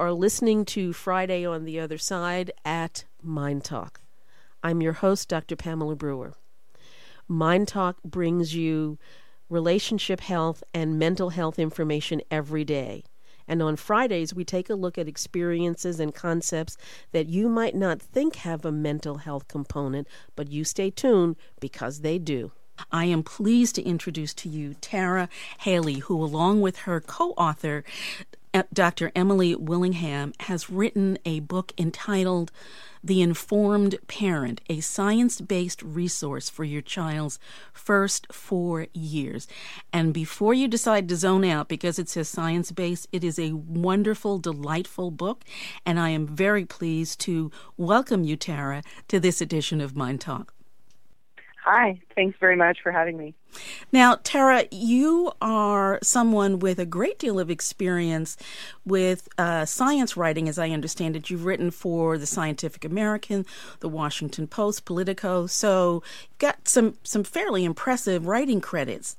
are listening to Friday on the Other Side at Mind Talk. I'm your host, Dr. Pamela Brewer. Mind Talk brings you relationship health and mental health information every day. And on Fridays, we take a look at experiences and concepts that you might not think have a mental health component, but you stay tuned because they do. I am pleased to introduce to you Tara Haley, who, along with her co-author, Dr. Emily Willingham, has written a book entitled The Informed Parent, a science-based resource for your child's first 4 years. And before you decide to zone out because it says science-based, it is a wonderful, delightful book, and I am very pleased to welcome you, Tara, to this edition of Mind Talk. Hi, thanks very much for having me. Now, Tara, you are someone with a great deal of experience with science writing, as I understand it. You've written for the Scientific American, the Washington Post, Politico, so you've got some fairly impressive writing credits.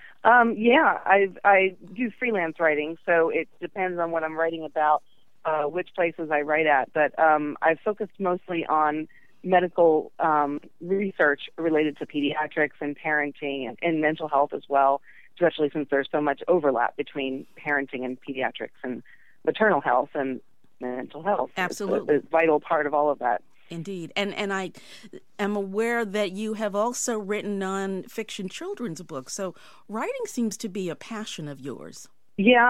I do freelance writing, so it depends on what I'm writing about, which places I write at. But I've focused mostly on medical research related to pediatrics and parenting and mental health as well, especially since there's so much overlap between parenting and pediatrics and maternal health and mental health. Absolutely. It's a vital part of all of that. Indeed. And I am aware that you have also written non-fiction children's books, so writing seems to be a passion of yours. Yeah,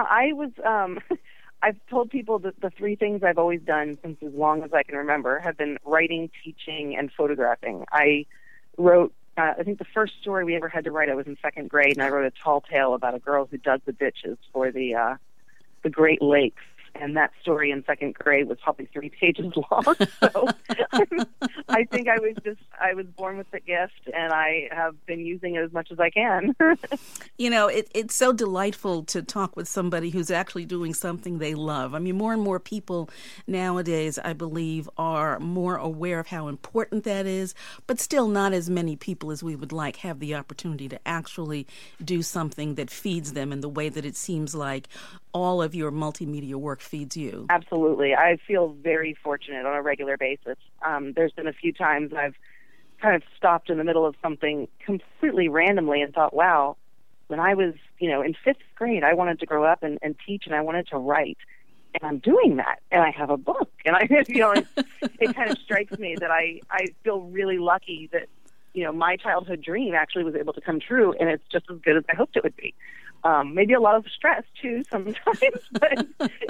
I've told people that the three things I've always done since as long as I can remember have been writing, teaching, and photographing. I wrote, I think the first story we ever had to write, I was in second grade, and I wrote a tall tale about a girl who dug the ditches for the Great Lakes. And that story in second grade was probably 3 pages long. So I think I was born with the gift, and I have been using it as much as I can. You know, it's so delightful to talk with somebody who's actually doing something they love. I mean, more and more people nowadays, I believe, are more aware of how important that is, but still not as many people as we would like have the opportunity to actually do something that feeds them in the way that it seems like all of your multimedia work feeds you. Absolutely. I feel very fortunate on a regular basis. There's been a few times I've kind of stopped in the middle of something completely randomly and thought, wow, when I was, in fifth grade, I wanted to grow up and teach, and I wanted to write. And I'm doing that, and I have a book. And it kind of strikes me that I feel really lucky that, my childhood dream actually was able to come true, and it's just as good as I hoped it would be. Maybe a lot of stress too sometimes, but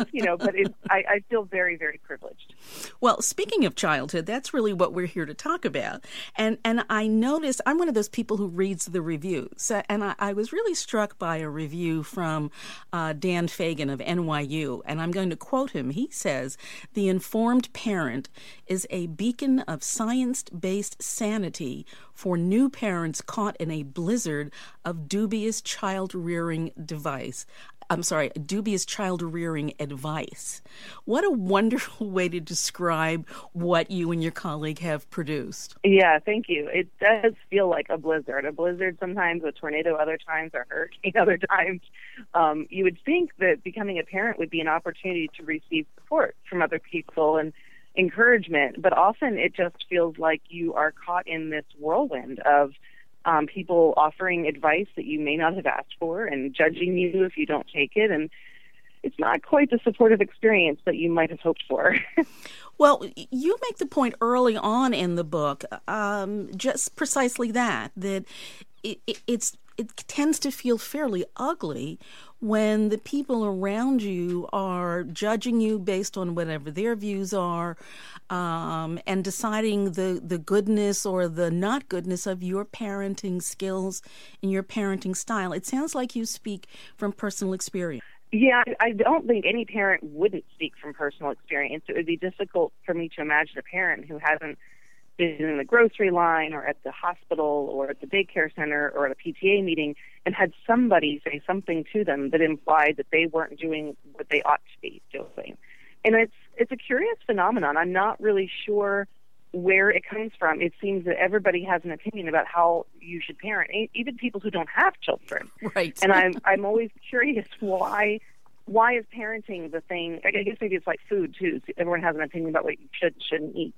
I feel very, very privileged. Well, speaking of childhood, that's really what we're here to talk about. And I noticed I'm one of those people who reads the reviews, and I was really struck by a review from Dan Fagan of NYU, and I'm going to quote him. He says, "The Informed Parent is a beacon of science-based sanity for new parents caught in a blizzard of dubious child-rearing advice. What a wonderful way to describe what you and your colleague have produced. Yeah, thank you. It does feel like a blizzard. A blizzard sometimes, a tornado other times, a hurricane other times. You would think that becoming a parent would be an opportunity to receive support from other people and encouragement, but often it just feels like you are caught in this whirlwind of people offering advice that you may not have asked for and judging you if you don't take it, and it's not quite the supportive experience that you might have hoped for. Well, you make the point early on in the book, just precisely that it tends to feel fairly ugly when the people around you are judging you based on whatever their views are, and deciding the goodness or the not goodness of your parenting skills and your parenting style. It sounds like you speak from personal experience. Yeah, I don't think any parent wouldn't speak from personal experience. It would be difficult for me to imagine a parent who hasn't been in the grocery line or at the hospital or at the daycare center or at a PTA meeting and had somebody say something to them that implied that they weren't doing what they ought to be doing. And it's a curious phenomenon. I'm not really sure where it comes from. It seems that everybody has an opinion about how you should parent, even people who don't have children. Right. And I'm always curious why why is parenting the thing? I guess maybe it's like food too. Everyone has an opinion about what you should and shouldn't eat.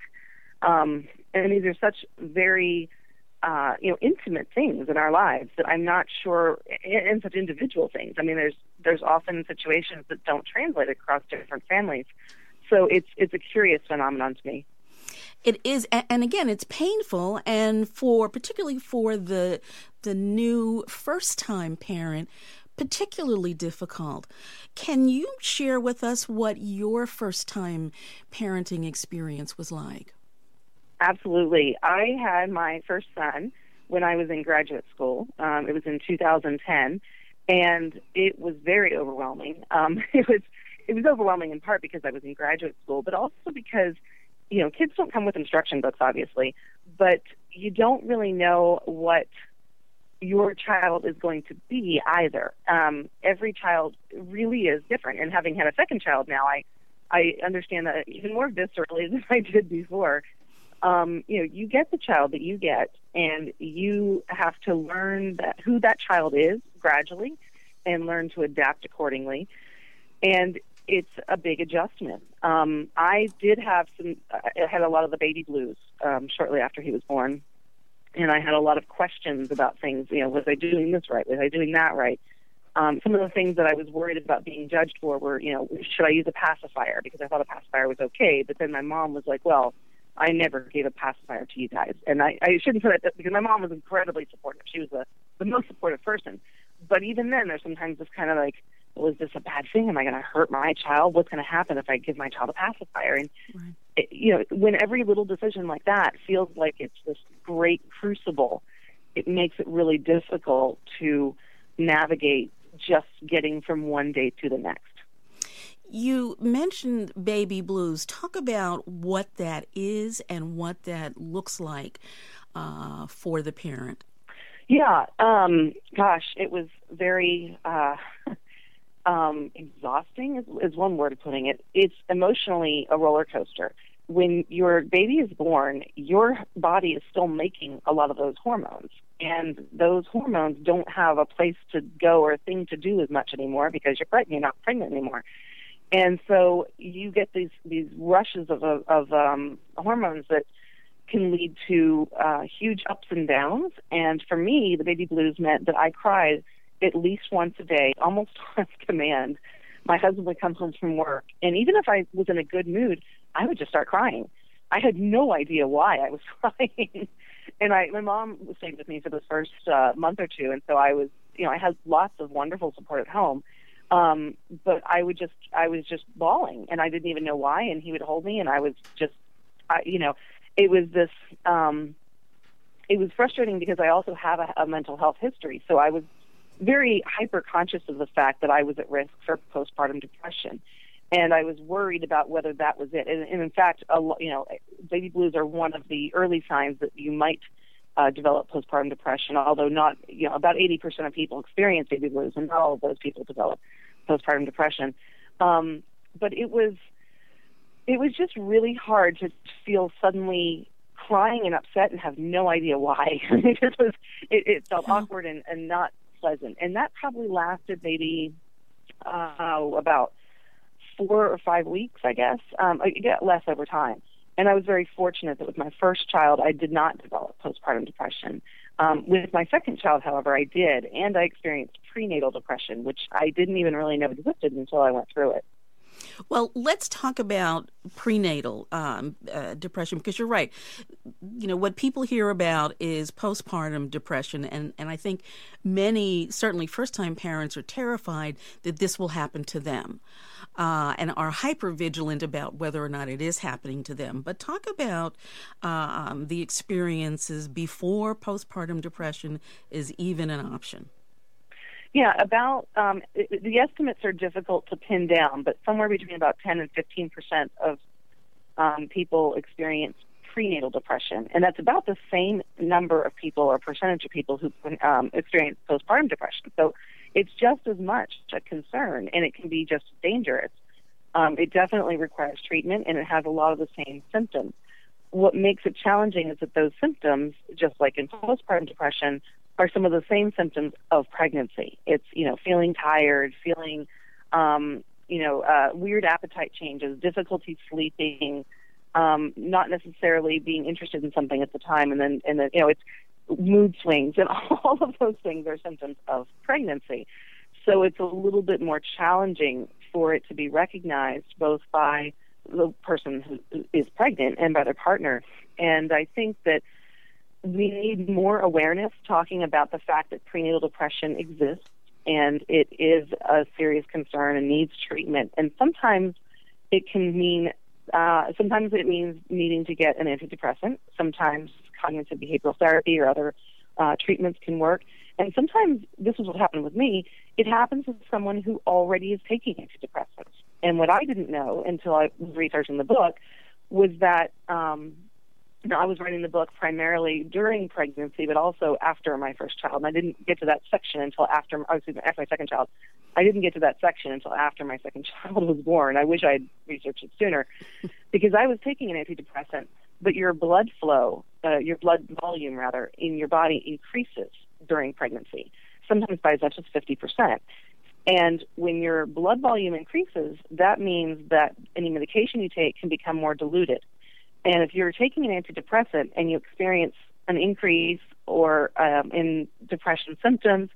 And these are such very, intimate things in our lives that I'm not sure, and such individual things. I mean, there's often situations that don't translate across different families. So it's a curious phenomenon to me. It is, and again, it's painful, and particularly for the new first-time parent, particularly difficult. Can you share with us what your first-time parenting experience was like? Absolutely. I had my first son when I was in graduate school. It was in 2010, and it was very overwhelming. It was overwhelming in part because I was in graduate school, but also because kids don't come with instruction books, obviously, but you don't really know what your child is going to be either. Every child really is different, and having had a second child now, I understand that even more viscerally than I did before. You get the child that you get, and you have to learn who that child is gradually and learn to adapt accordingly. And it's a big adjustment. I had a lot of the baby blues shortly after he was born, and I had a lot of questions about things. Was I doing this right? Was I doing that right? Some of the things that I was worried about being judged for were, should I use a pacifier? Because I thought a pacifier was okay, but then my mom was like, well, I never gave a pacifier to you guys. And I shouldn't say that because my mom was incredibly supportive. She was the most supportive person. But even then, there's sometimes this kind of like, was this a bad thing? Am I going to hurt my child? What's going to happen if I give my child a pacifier? And, when every little decision like that feels like it's this great crucible, it makes it really difficult to navigate just getting from one day to the next. You mentioned baby blues. Talk about what that is and what that looks like for the parent. Yeah. It was very exhausting is one word of putting it. It's emotionally a roller coaster. When your baby is born, your body is still making a lot of those hormones. And those hormones don't have a place to go or a thing to do as much anymore because you're not pregnant anymore. And so you get these rushes of hormones that can lead to huge ups and downs. And for me, the baby blues meant that I cried at least once a day, almost on command. My husband would come home from work, and even if I was in a good mood, I would just start crying. I had no idea why I was crying. And my mom stayed with me for the first month or two, and so I was, I had lots of wonderful support at home. But I was just bawling, and I didn't even know why. And he would hold me, and I was just, it was this. It was frustrating because I also have a mental health history, so I was very hyper conscious of the fact that I was at risk for postpartum depression, and I was worried about whether that was it. And in fact, baby blues are one of the early signs that you might develop postpartum depression, although not, about 80% of people experience baby blues, and not all of those people develop postpartum depression. But it was just really hard to feel suddenly crying and upset and have no idea why. It felt awkward and not pleasant. And that probably lasted maybe about 4 or 5 weeks, I guess. It got less over time. And I was very fortunate that with my first child, I did not develop postpartum depression. With my second child, however, I did, and I experienced prenatal depression, which I didn't even really know existed until I went through it. Well, let's talk about prenatal depression, because you're right. What people hear about is postpartum depression, and I think many, certainly first-time parents, are terrified that this will happen to them and are hyper-vigilant about whether or not it is happening to them. But talk about the experiences before postpartum depression is even an option. Yeah, the estimates are difficult to pin down, but somewhere between about 10 and 15% of people experience prenatal depression, and that's about the same number of people or percentage of people who experience postpartum depression. So it's just as much a concern, and it can be just as dangerous. It definitely requires treatment, and it has a lot of the same symptoms. What makes it challenging is that those symptoms, just like in postpartum depression, are some of the same symptoms of pregnancy. It's, feeling tired, feeling weird appetite changes, difficulty sleeping, not necessarily being interested in something at the time, and then it's mood swings, and all of those things are symptoms of pregnancy. So it's a little bit more challenging for it to be recognized both by the person who is pregnant and by their partner. And I think that we need more awareness talking about the fact that prenatal depression exists, and it is a serious concern and needs treatment. And sometimes it means needing to get an antidepressant. Sometimes cognitive behavioral therapy or other treatments can work. And sometimes, this is what happened with me, it happens with someone who already is taking antidepressants. And what I didn't know until I was researching the book was that I was writing the book primarily during pregnancy, but also after my first child. And I didn't get to that section until after my second child. I didn't get to that section until after my second child was born. I wish I had researched it sooner, because I was taking an antidepressant, but your blood flow, your blood volume, rather, in your body increases during pregnancy, sometimes by as much as 50%. And when your blood volume increases, that means that any medication you take can become more diluted. And if you're taking an antidepressant and you experience an increase or in depression symptoms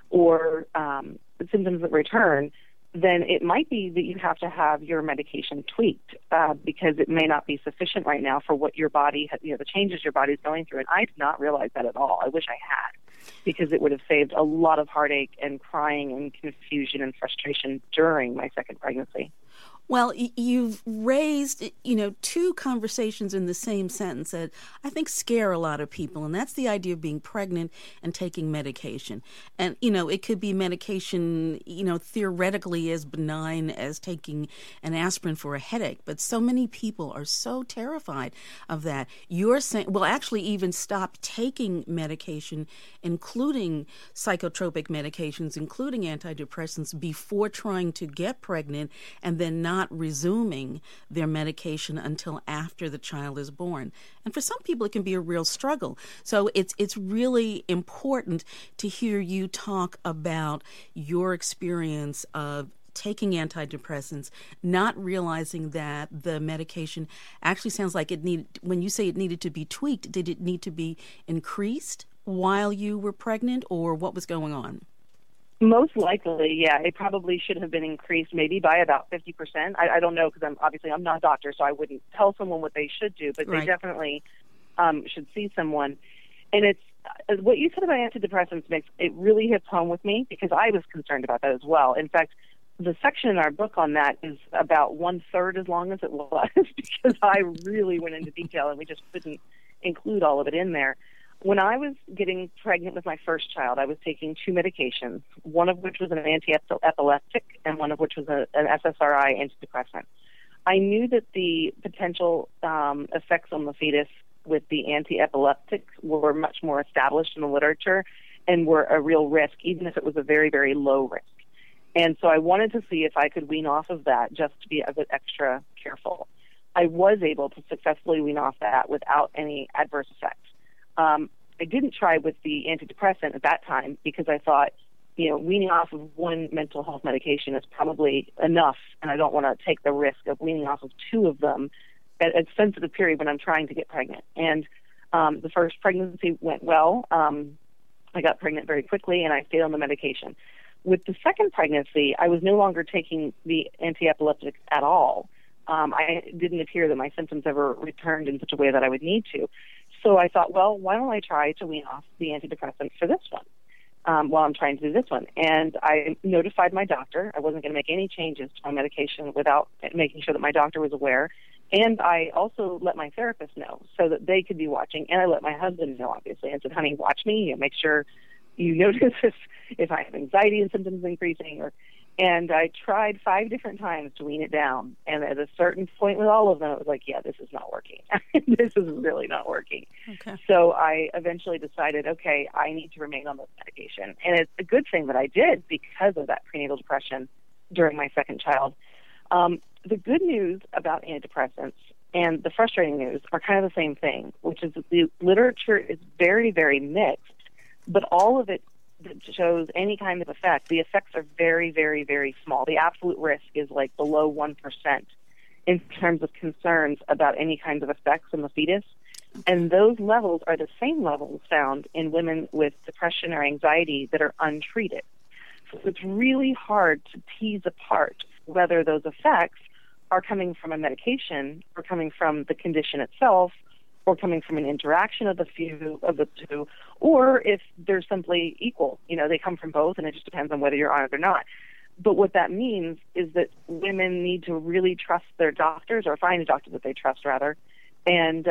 or symptoms that return, then it might be that you have to have your medication tweaked because it may not be sufficient right now for what your body, the changes your body is going through. And I did not realize that at all. I wish I had, because it would have saved a lot of heartache and crying and confusion and frustration during my second pregnancy. Well, you've raised, two conversations in the same sentence that I think scare a lot of people, and that's the idea of being pregnant and taking medication. And, it could be medication, theoretically as benign as taking an aspirin for a headache, but so many people are so terrified of that. You're saying, actually even stop taking medication, including psychotropic medications, including antidepressants, before trying to get pregnant, and then not resuming their medication until after the child is born. And for some people, it can be a real struggle. So it's really important to hear you talk about your experience of taking antidepressants, not realizing that the medication actually sounds like when you say it needed to be tweaked, did it need to be increased while you were pregnant, or what was going on? Most likely, yeah. It probably should have been increased maybe by about 50%. I don't know, because I'm not a doctor, so I wouldn't tell someone what they should do, but right. They definitely should see someone. And it's what you said about antidepressants it really hits home with me, because I was concerned about that as well. In fact, the section in our book on that is about 1/3 as long as it was, because I really went into detail and we just couldn't include all of it in there. When I was getting pregnant with my first child, I was taking 2 medications, one of which was an anti-epileptic and one of which was an SSRI antidepressant. I knew that the potential effects on the fetus with the anti-epileptic were much more established in the literature and were a real risk, even if it was a very, very low risk. And so I wanted to see if I could wean off of that just to be a bit extra careful. I was able to successfully wean off that without any adverse effects. I didn't try with the antidepressant at that time because I thought, weaning off of one mental health medication is probably enough, and I don't want to take the risk of weaning off of 2 of them at a sensitive period when I'm trying to get pregnant. And the first pregnancy went well. I got pregnant very quickly, and I stayed on the medication. With the second pregnancy, I was no longer taking the anti-epileptic at all. I didn't appear that my symptoms ever returned in such a way that I would need to. So I thought, why don't I try to wean off the antidepressant for this one while I'm trying to do this one? And I notified my doctor. I wasn't going to make any changes to my medication without making sure that my doctor was aware. And I also let my therapist know so that they could be watching. And I let my husband know, obviously, and said, honey, watch me. Make sure you notice if I have anxiety and symptoms increasing. And I tried 5 different times to wean it down. And at a certain point with all of them, it was like, yeah, this is not working. This is really not working. Okay. So I eventually decided, okay, I need to remain on this medication. And it's a good thing that I did because of that prenatal depression during my second child. The good news about antidepressants and the frustrating news are kind of the same thing, which is that the literature is very, very mixed, but all of it that shows any kind of effect, the effects are very, very, very small. The absolute risk is like below 1% in terms of concerns about any kinds of effects on the fetus. And those levels are the same levels found in women with depression or anxiety that are untreated. So it's really hard to tease apart whether those effects are coming from a medication or coming from the condition itself or coming from an interaction of the two, or if they're simply equal. They come from both, and it just depends on whether you're on it or not. But what that means is that women need to really trust their doctors, or find a doctor that they trust, rather, and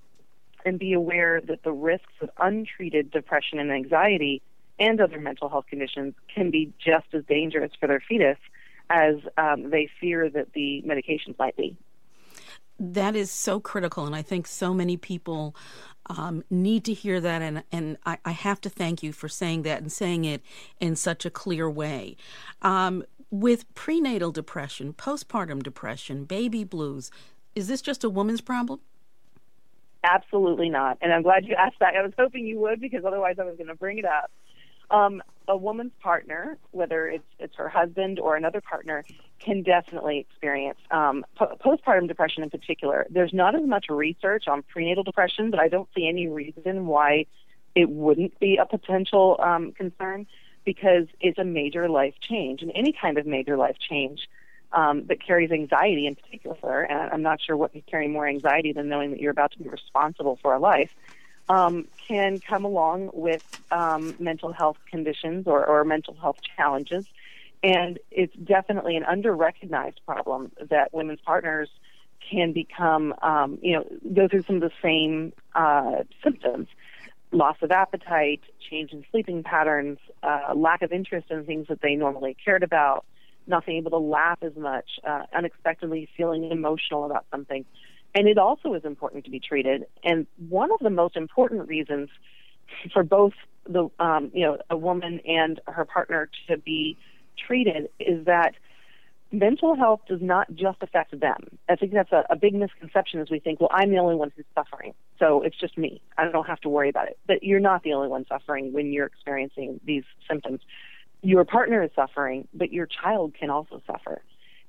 be aware that the risks of untreated depression and anxiety and other mental health conditions can be just as dangerous for their fetus as they fear that the medications might be. That is so critical, and I think so many people need to hear that, and I have to thank you for saying that and saying it in such a clear way. With prenatal depression, postpartum depression, baby blues, is this just a woman's problem? Absolutely not, and I'm glad you asked that. I was hoping you would, because otherwise I was going to bring it up. A woman's partner, whether it's her husband or another partner, can definitely experience postpartum depression in particular. There's not as much research on prenatal depression, but I don't see any reason why it wouldn't be a potential concern, because it's a major life change, and any kind of major life change that carries anxiety in particular, and I'm not sure what could carry more anxiety than knowing that you're about to be responsible for a life, can come along with mental health conditions or mental health challenges. And it's definitely an under-recognized problem that women's partners can become, go through some of the same symptoms: loss of appetite, change in sleeping patterns, lack of interest in things that they normally cared about, not being able to laugh as much, unexpectedly feeling emotional about something. And it also is important to be treated. And one of the most important reasons for both a woman and her partner to be treated is that mental health does not just affect them. I think that's a big misconception, as we think, well, I'm the only one who's suffering, so it's just me. I don't have to worry about it. But you're not the only one suffering when you're experiencing these symptoms. Your partner is suffering, but your child can also suffer.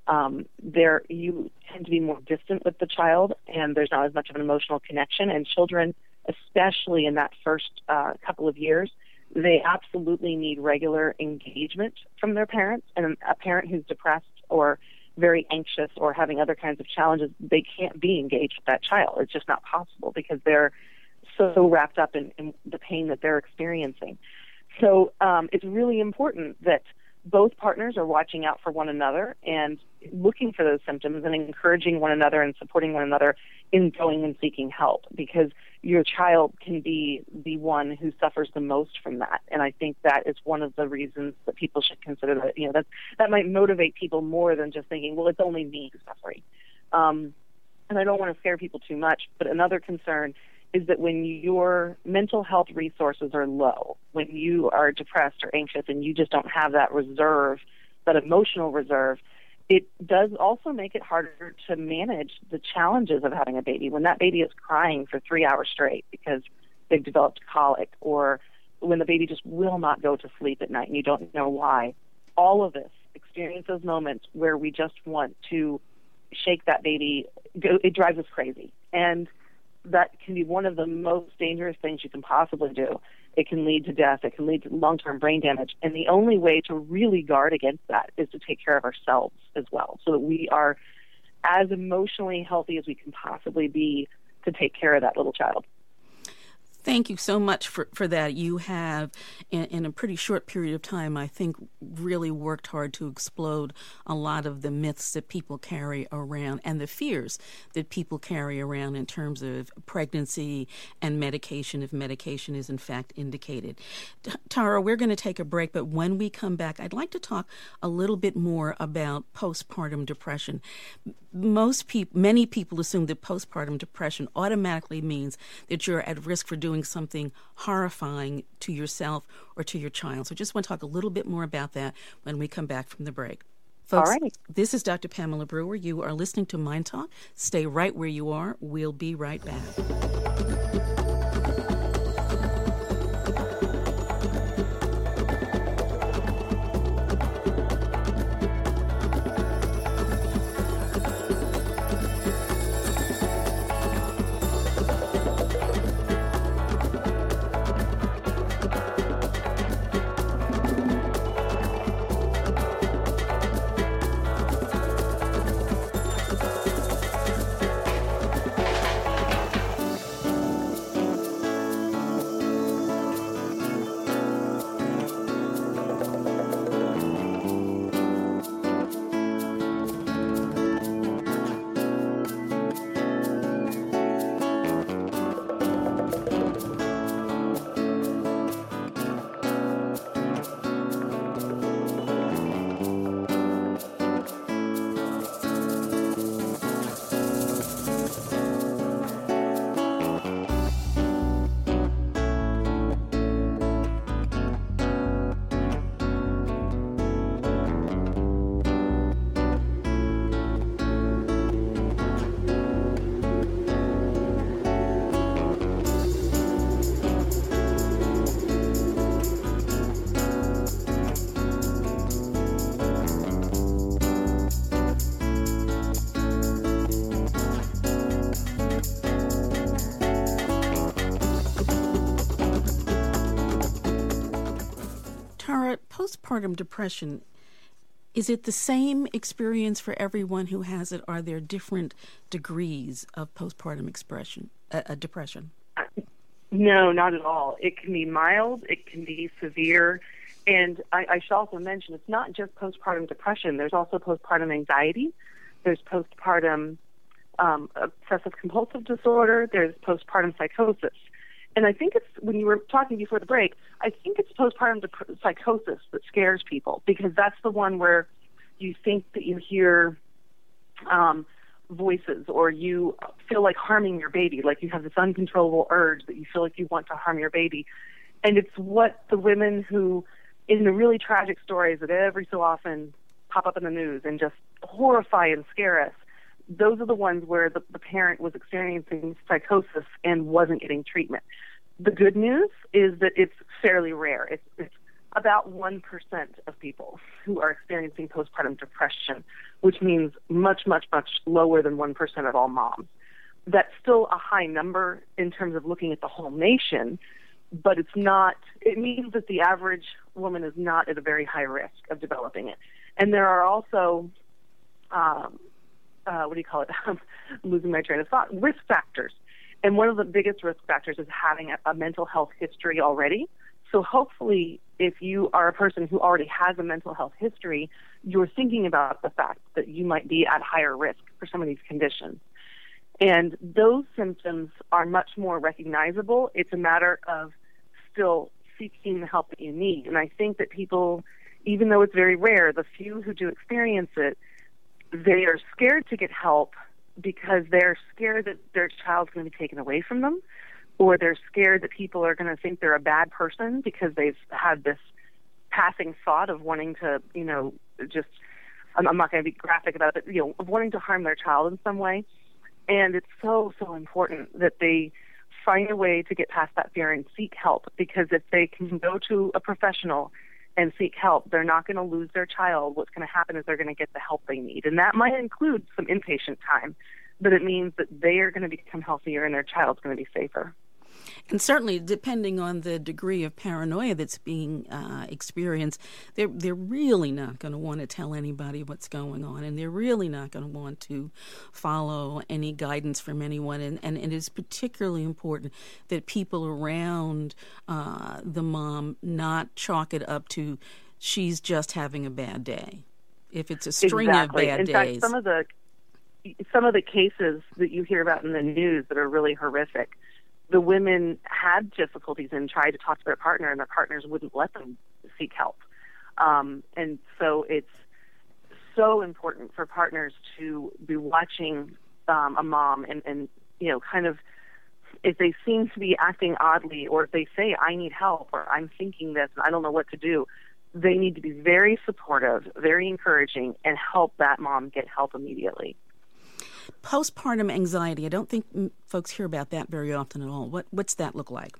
You tend to be more distant with the child, and there's not as much of an emotional connection. And children, especially in that first couple of years, they absolutely need regular engagement from their parents. And a parent who's depressed or very anxious or having other kinds of challenges, they can't be engaged with that child. It's just not possible because they're so wrapped up in the pain that they're experiencing. So it's really important that both partners are watching out for one another and looking for those symptoms and encouraging one another and supporting one another in going and seeking help, because your child can be the one who suffers the most from that. And I think that is one of the reasons that people should consider that, that might motivate people more than just thinking, well, it's only me who's suffering. And I don't want to scare people too much, but another concern is that when your mental health resources are low, when you are depressed or anxious and you just don't have that reserve, that emotional reserve, it does also make it harder to manage the challenges of having a baby. When that baby is crying for 3 hours straight because they've developed colic, or when the baby just will not go to sleep at night and you don't know why, all of us experience those moments where we just want to shake that baby. It drives us crazy. And that can be one of the most dangerous things you can possibly do. It can lead to death. It can lead to long-term brain damage. And the only way to really guard against that is to take care of ourselves as well, so that we are as emotionally healthy as we can possibly be to take care of that little child. Thank you so much for that. You have, in a pretty short period of time, I think, really worked hard to explode a lot of the myths that people carry around and the fears that people carry around in terms of pregnancy and medication, if medication is in fact indicated. Tara, we're going to take a break, but when we come back, I'd like to talk a little bit more about postpartum depression. Many people assume that postpartum depression automatically means that you're at risk for doing something horrifying to yourself or to your child. So just want to talk a little bit more about that when we come back from the break. Folks, all right. This is Dr. Pamela Brewer. You are listening to Mind Talk. Stay right where you are. We'll be right back. postpartum depression, is it the same experience for everyone who has it? Are there different degrees of postpartum depression? No, not at all. It can be mild, it can be severe, and I should also mention it's not just postpartum depression. There's also postpartum anxiety. There's postpartum obsessive compulsive disorder. There's postpartum psychosis. And I think it's, when you were talking before the break, I think it's postpartum psychosis that scares people, because that's the one where you think that you hear voices, or you feel like harming your baby, like you have this uncontrollable urge that you feel like you want to harm your baby. And it's what the women who, in the really tragic stories that every so often pop up in the news and just horrify and scare us, those are the ones where the parent was experiencing psychosis and wasn't getting treatment. The good news is that it's fairly rare. It's about 1% of people who are experiencing postpartum depression, which means much, much, much lower than 1% of all moms. That's still a high number in terms of looking at the whole nation, but it's not, it means that the average woman is not at a very high risk of developing it. And there are also, I'm losing my train of thought, risk factors. And one of the biggest risk factors is having a mental health history already. So hopefully, if you are a person who already has a mental health history, you're thinking about the fact that you might be at higher risk for some of these conditions. And those symptoms are much more recognizable. It's a matter of still seeking the help that you need. And I think that people, even though it's very rare, the few who do experience it, they are scared to get help because they're scared that their child's going to be taken away from them, or they're scared that people are going to think they're a bad person because they've had this passing thought of wanting to, just, I'm not going to be graphic about it, but, of wanting to harm their child in some way. And it's so, so important that they find a way to get past that fear and seek help, because if they can go to a professional and seek help, they're not going to lose their child. What's going to happen is they're going to get the help they need. And that might include some inpatient time, but it means that they are going to become healthier and their child's going to be safer. And certainly, depending on the degree of paranoia that's being experienced, they're really not going to want to tell anybody what's going on, and they're really not going to want to follow any guidance from anyone. And it is particularly important that people around the mom not chalk it up to she's just having a bad day. If it's a string of bad days. In fact, some of the cases that you hear about in the news that are really horrific, the women had difficulties and tried to talk to their partner, and their partners wouldn't let them seek help. And so it's so important for partners to be watching a mom and kind of, if they seem to be acting oddly, or if they say, I need help, or I'm thinking this and I don't know what to do, they need to be very supportive, very encouraging, and help that mom get help immediately. Postpartum anxiety, I don't think folks hear about that very often at all. What's that look like?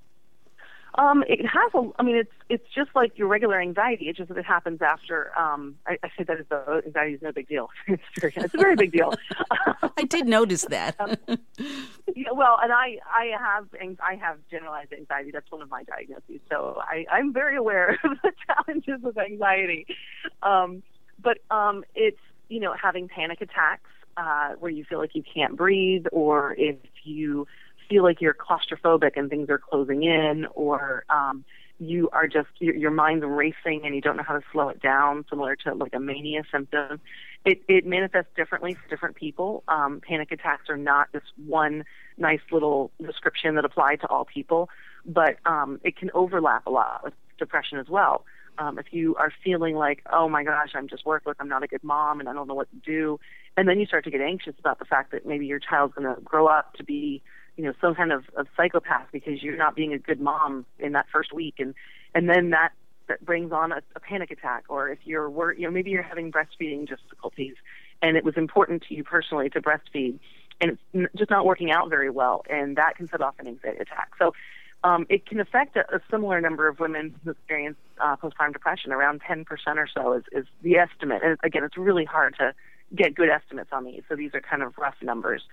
It has it's just like your regular anxiety. It's just that it happens after, I say that as though anxiety is no big deal. It's a very big deal. I did notice that. Well, and I have generalized anxiety. That's one of my diagnoses. So I'm very aware of the challenges of anxiety. But it's, having panic attacks, where you feel like you can't breathe, or if you feel like you're claustrophobic and things are closing in, or you are just, your mind's racing and you don't know how to slow it down, similar to like a mania symptom. It manifests differently for different people. Panic attacks are not this one nice little description that apply to all people, but it can overlap a lot with depression as well. If you are feeling like, oh my gosh, I'm just worthless, I'm not a good mom, and I don't know what to do, and then you start to get anxious about the fact that maybe your child's going to grow up to be, some kind of psychopath because you're not being a good mom in that first week, and then that brings on a panic attack. Or if you're maybe you're having breastfeeding difficulties, and it was important to you personally to breastfeed, and it's just not working out very well, and that can set off an anxiety attack. So it can affect a similar number of women who experience postpartum depression. Around 10% or so is the estimate. And again, it's really hard to get good estimates on these, so these are kind of rough numbers.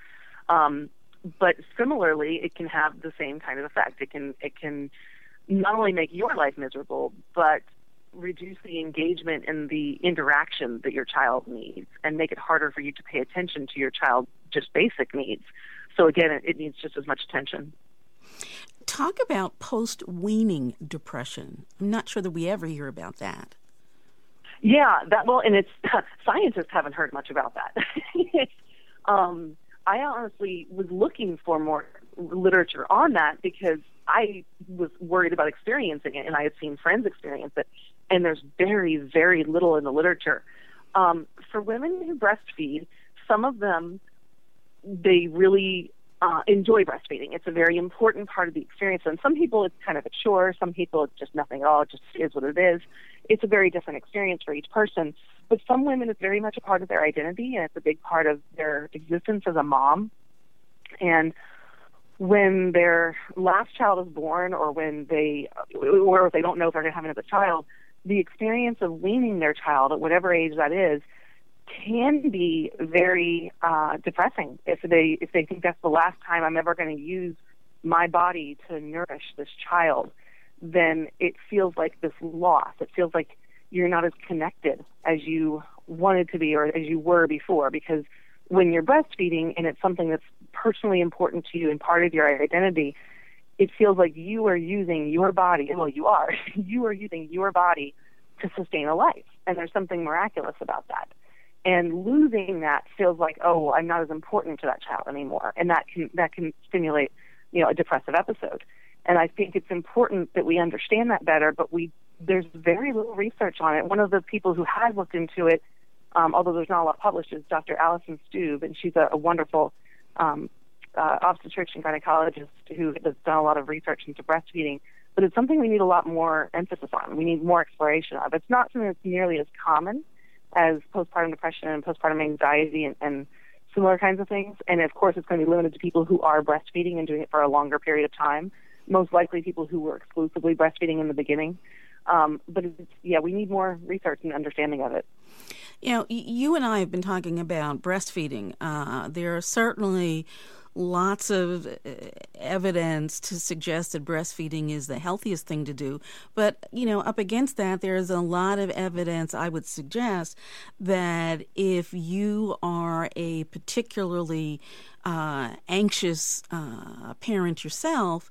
But similarly, it can have the same kind of effect. It can not only make your life miserable, but reduce the engagement and the interaction that your child needs and make it harder for you to pay attention to your child's just basic needs. So again, it needs just as much attention. Talk about post-weaning depression. I'm not sure that we ever hear about that. Yeah, and it's scientists haven't heard much about that. I honestly was looking for more literature on that because I was worried about experiencing it, and I had seen friends experience it, and there's very, very little in the literature. For women who breastfeed, some of them, they really enjoy breastfeeding. It's a very important part of the experience, and some people it's kind of a chore, some people it's just nothing at all, it just is what it is. It's a very different experience for each person, but some women it's very much a part of their identity, and it's a big part of their existence as a mom. And when their last child is born, or if they don't know if they're going to have another child, the experience of weaning their child at whatever age that is can be very depressing. If they think that's the last time I'm ever going to use my body to nourish this child, then it feels like this loss. It feels like you're not as connected as you wanted to be or as you were before, because when you're breastfeeding and it's something that's personally important to you and part of your identity, it feels like you are using your body. Well, you are. You are using your body to sustain a life, and there's something miraculous about that. And losing that feels like, oh, I'm not as important to that child anymore, and that can stimulate, a depressive episode. And I think it's important that we understand that better, but there's very little research on it. One of the people who has looked into it, although there's not a lot published, is Dr. Alison Stube, and she's a wonderful obstetrician and gynecologist who has done a lot of research into breastfeeding. But it's something we need a lot more emphasis on. We need more exploration of. It's not something that's nearly as common as postpartum depression and postpartum anxiety and similar kinds of things. And of course, it's going to be limited to people who are breastfeeding and doing it for a longer period of time. Most likely people who were exclusively breastfeeding in the beginning. But we need more research and understanding of it. You and I have been talking about breastfeeding. There are certainly lots of evidence to suggest that breastfeeding is the healthiest thing to do. But, up against that, there's a lot of evidence, I would suggest, that if you are a particularly anxious parent yourself,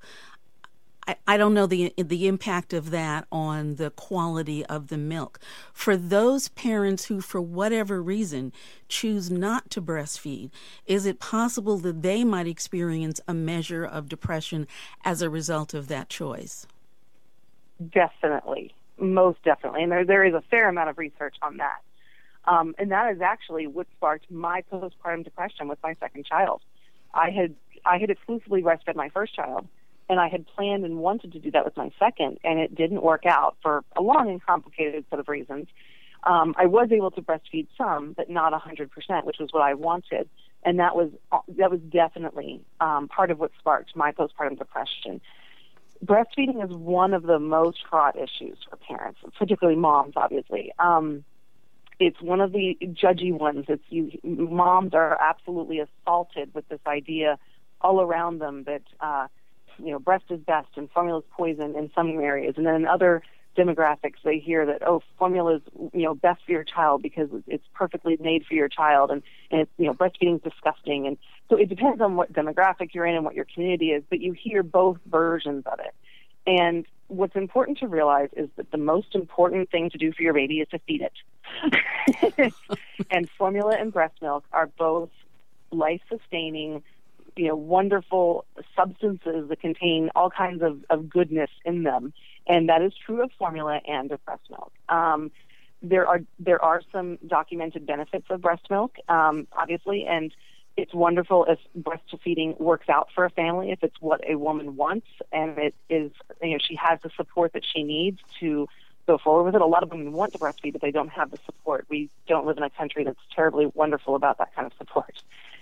I don't know the impact of that on the quality of the milk. For those parents who, for whatever reason, choose not to breastfeed, is it possible that they might experience a measure of depression as a result of that choice? Definitely. Most definitely. And there is a fair amount of research on that. And that is actually what sparked my postpartum depression with my second child. I had exclusively breastfed my first child, and I had planned and wanted to do that with my second, and it didn't work out for a long and complicated set of reasons. I was able to breastfeed some, but not 100%, which was what I wanted, and that was definitely part of what sparked my postpartum depression. Breastfeeding is one of the most fraught issues for parents, particularly moms, obviously. It's one of the judgy ones. Moms are absolutely assaulted with this idea all around them that breast is best and formula is poison in some areas. And then in other demographics, they hear that, formula is, best for your child because it's perfectly made for your child. And it's, breastfeeding is disgusting. And so it depends on what demographic you're in and what your community is, but you hear both versions of it. And what's important to realize is that the most important thing to do for your baby is to feed it. And formula and breast milk are both life-sustaining, wonderful substances that contain all kinds of goodness in them. And that is true of formula and of breast milk. There are some documented benefits of breast milk, obviously, and it's wonderful if breastfeeding works out for a family, if it's what a woman wants, and it is, she has the support that she needs to go forward with it. A lot of women want to breastfeed, but they don't have the support. We don't live in a country that's terribly wonderful about that kind of support.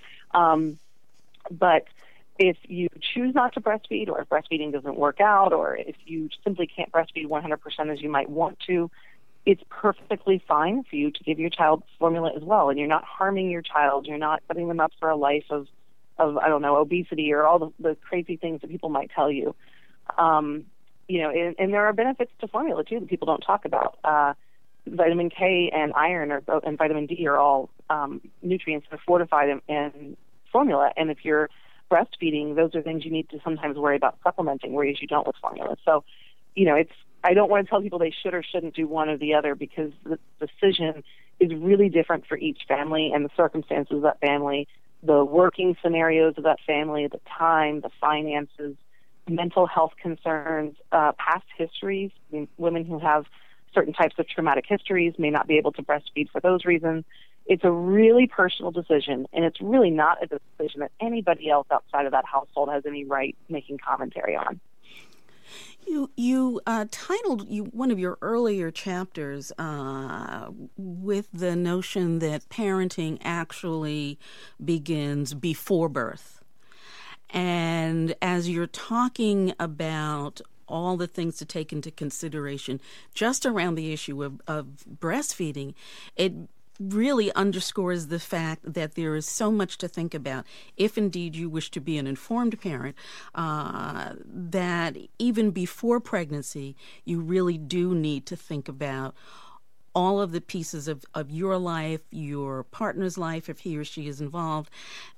But if you choose not to breastfeed, or if breastfeeding doesn't work out, or if you simply can't breastfeed 100% as you might want to, it's perfectly fine for you to give your child formula as well. And you're not harming your child. You're not setting them up for a life of obesity or all the crazy things that people might tell you. and there are benefits to formula too that people don't talk about. Vitamin K and iron and vitamin D are all nutrients that are fortified in formula. And if you're breastfeeding, those are things you need to sometimes worry about supplementing, whereas you don't with formula. So, I don't want to tell people they should or shouldn't do one or the other, because the decision is really different for each family and the circumstances of that family, the working scenarios of that family, the time, the finances, mental health concerns, past histories. I mean, women who have certain types of traumatic histories may not be able to breastfeed for those reasons. It's a really personal decision, and it's really not a decision that anybody else outside of that household has any right making commentary on. You titled one of your earlier chapters with the notion that parenting actually begins before birth. And as you're talking about all the things to take into consideration just around the issue of breastfeeding, it really underscores the fact that there is so much to think about if indeed you wish to be an informed parent, that even before pregnancy, you really do need to think about all of the pieces of your life, your partner's life, if he or she is involved,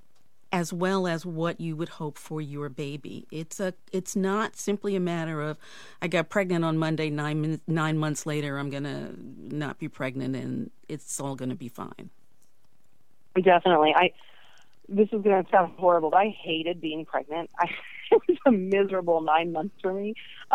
as well as what you would hope for your baby. It's not simply a matter of, I got pregnant on Monday, 9 months later, I'm going to not be pregnant and it's all going to be fine. Definitely. This is going to sound horrible, but I hated being pregnant. It was a miserable 9 months for me.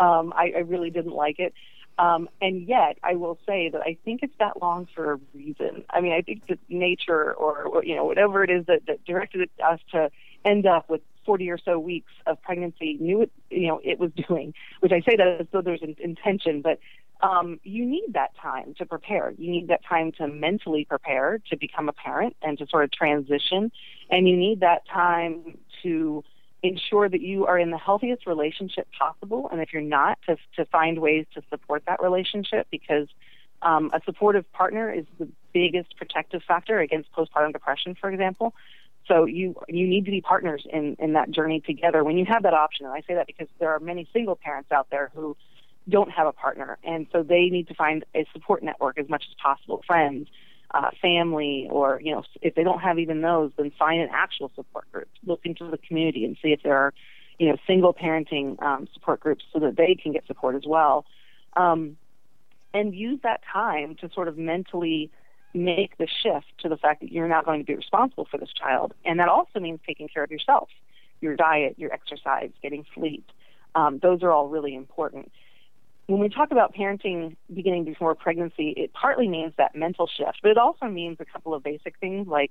I really didn't like it. And yet, I will say that I think it's that long for a reason. I mean, I think that nature or, whatever it is that directed us to end up with 40 or so weeks of pregnancy knew it, it was doing, which I say that as though there's an intention, but you need that time to prepare. You need that time to mentally prepare to become a parent and to sort of transition. And you need that time to ensure that you are in the healthiest relationship possible, and if you're not, to find ways to support that relationship, because a supportive partner is the biggest protective factor against postpartum depression, for example. So you need to be partners in that journey together when you have that option. And I say that because there are many single parents out there who don't have a partner, and so they need to find a support network as much as possible, friends, family, or, if they don't have even those, then find an actual support group. Look into the community and see if there are, single parenting support groups so that they can get support as well. And use that time to sort of mentally make the shift to the fact that you're not going to be responsible for this child. And that also means taking care of yourself, your diet, your exercise, getting sleep. Those are all really important. When we talk about parenting beginning before pregnancy, it partly means that mental shift, but it also means a couple of basic things like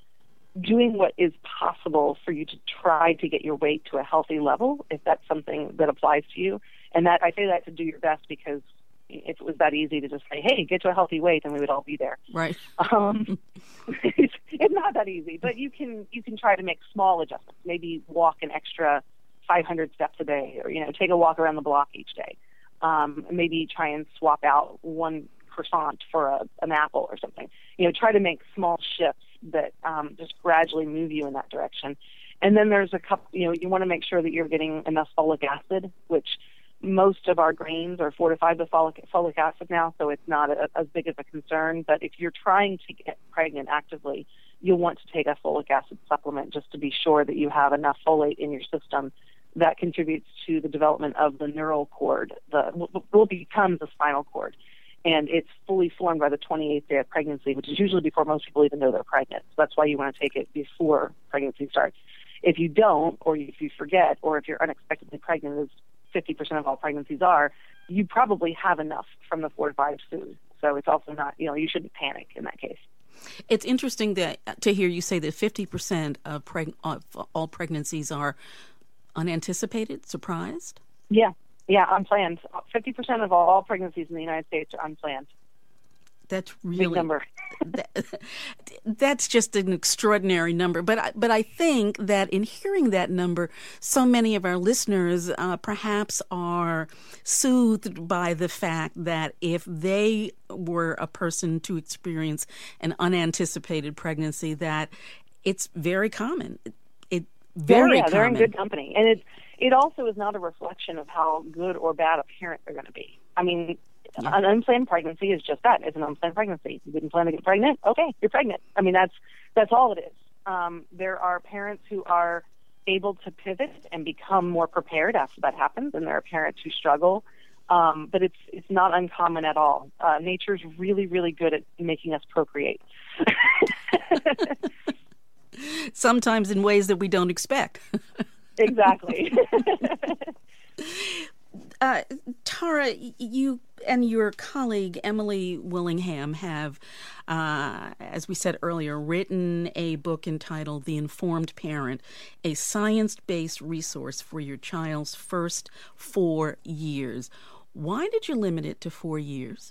doing what is possible for you to try to get your weight to a healthy level, if that's something that applies to you. And that I say that to do your best, because if it was that easy to just say, hey, get to a healthy weight, then we would all be there. Right. It's not that easy, but you can try to make small adjustments. Maybe walk an extra 500 steps a day, or, take a walk around the block each day. Maybe try and swap out one croissant for an apple or something. Try to make small shifts that just gradually move you in that direction. And then there's a couple, you want to make sure that you're getting enough folic acid, which most of our grains are fortified with folic acid now, so it's not as big of a concern. But if you're trying to get pregnant actively, you'll want to take a folic acid supplement just to be sure that you have enough folate in your system that contributes to the development of the neural cord, what becomes the spinal cord. And it's fully formed by the 28th day of pregnancy, which is usually before most people even know they're pregnant. So that's why you want to take it before pregnancy starts. If you don't, or if you forget, or if you're unexpectedly pregnant, as 50% of all pregnancies are, you probably have enough from the fortified food. So it's also not, you shouldn't panic in that case. It's interesting to hear you say that 50% of all pregnancies are unanticipated, surprised? Yeah, unplanned. 50% of all pregnancies in the United States are unplanned. That's really big number. That's just an extraordinary number. But I think that in hearing that number, so many of our listeners perhaps are soothed by the fact that if they were a person to experience an unanticipated pregnancy, that it's very common. Very common. They're in good company. And it also is not a reflection of how good or bad a parent they're going to be. I mean, an unplanned pregnancy is just that. It's an unplanned pregnancy. You didn't plan to get pregnant? Okay, you're pregnant. I mean, that's all it is. There are parents who are able to pivot and become more prepared after that happens, and there are parents who struggle. But it's not uncommon at all. Nature's really, really good at making us procreate. Sometimes in ways that we don't expect. Exactly. Tara, you and your colleague Emily Willingham have, as we said earlier, written a book entitled The Informed Parent, a science-based resource for your child's first 4 years. Why did you limit it to 4 years?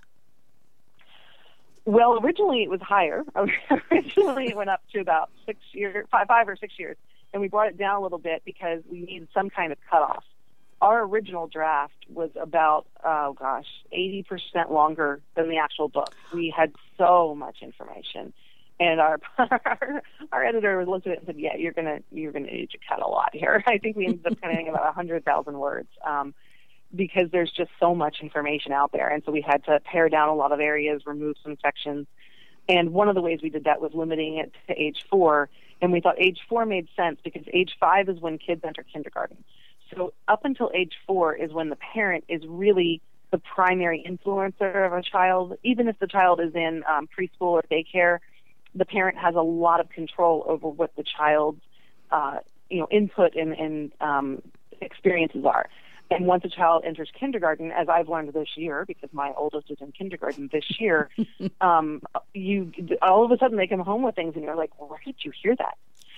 Well, originally it was higher. Originally it went up to about 6 years, 5 or 6 years, and we brought it down a little bit because we needed some kind of cutoff. Our original draft was about, 80% longer than the actual book. We had so much information, and our editor looked at it and said, "Yeah, you're gonna need to cut a lot here." I think we ended up cutting about 100,000 words because there's just so much information out there, and so we had to pare down a lot of areas, remove some sections. And one of the ways we did that was limiting it to age 4, and we thought age 4 made sense because age 5 is when kids enter kindergarten. So up until age 4 is when the parent is really the primary influencer of a child. Even if the child is in preschool or daycare, the parent has a lot of control over what the child's input and experiences are. And once a child enters kindergarten, as I've learned this year, because my oldest is in kindergarten this year, you all of a sudden they come home with things, and you're like, well, "Where did you hear that?"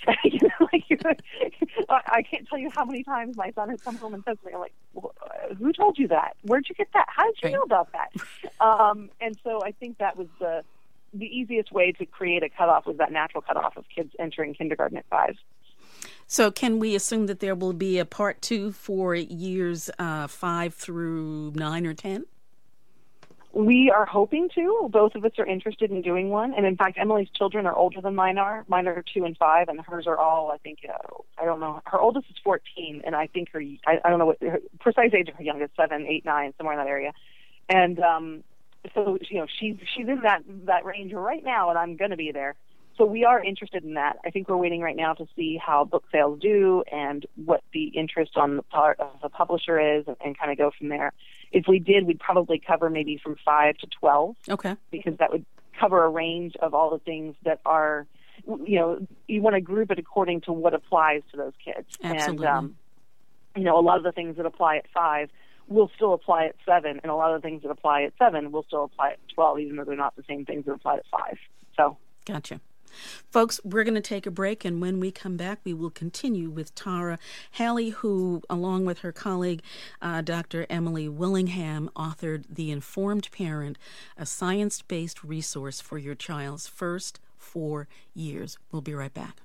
I can't tell you how many times my son has come home and says to me, I'm like, well, "Who told you that? Where'd you get that? How did you know about that?" And so I think that was the easiest way to create a cutoff was that natural cutoff of kids entering kindergarten at 5. So can we assume that there will be a part 2 for years 5 through 9 or 10? We are hoping to. Both of us are interested in doing one. And in fact, Emily's children are older than mine are. Mine are 2 and 5, and hers are all, I think, I don't know. Her oldest is 14, and I think I don't know what her precise age of her youngest, 7, 8, 9, somewhere in that area. And so, she's in that range right now, and I'm going to be there. So we are interested in that. I think we're waiting right now to see how book sales do and what the interest on the part of the publisher is and kind of go from there. If we did, we'd probably cover maybe from 5 to 12. Okay. Because that would cover a range of all the things that are, you want to group it according to what applies to those kids. Absolutely. And, a lot of the things that apply at 5 will still apply at 7, and a lot of the things that apply at 7 will still apply at 12, even though they're not the same things that apply at 5. So. Gotcha. Folks, we're going to take a break, and when we come back, we will continue with Tara Halle, who, along with her colleague, Dr. Emily Willingham, authored The Informed Parent, a science-based resource for your child's first 4 years. We'll be right back.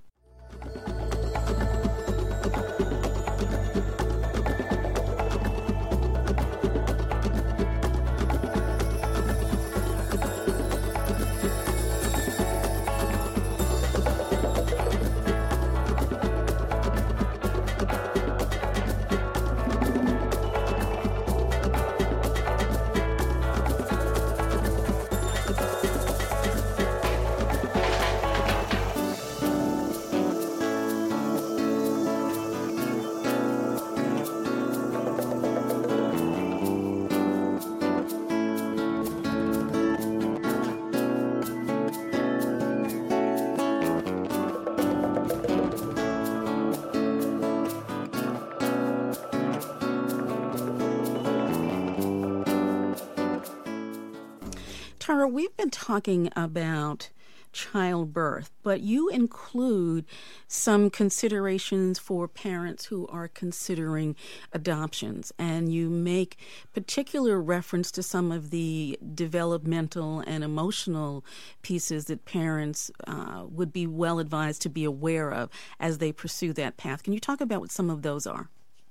Tara, we've been talking about childbirth, but you include some considerations for parents who are considering adoptions, and you make particular reference to some of the developmental and emotional pieces that parents would be well advised to be aware of as they pursue that path. Can you talk about what some of those are?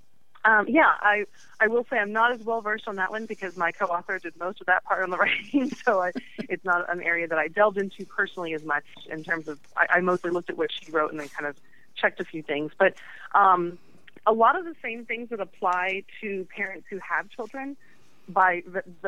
I will say I'm not as well versed on that one because my co-author did most of that part on the writing, so it's not an area that I delved into personally as much in terms of I mostly looked at what she wrote and then kind of checked a few things, but a lot of the same things that apply to parents who have children by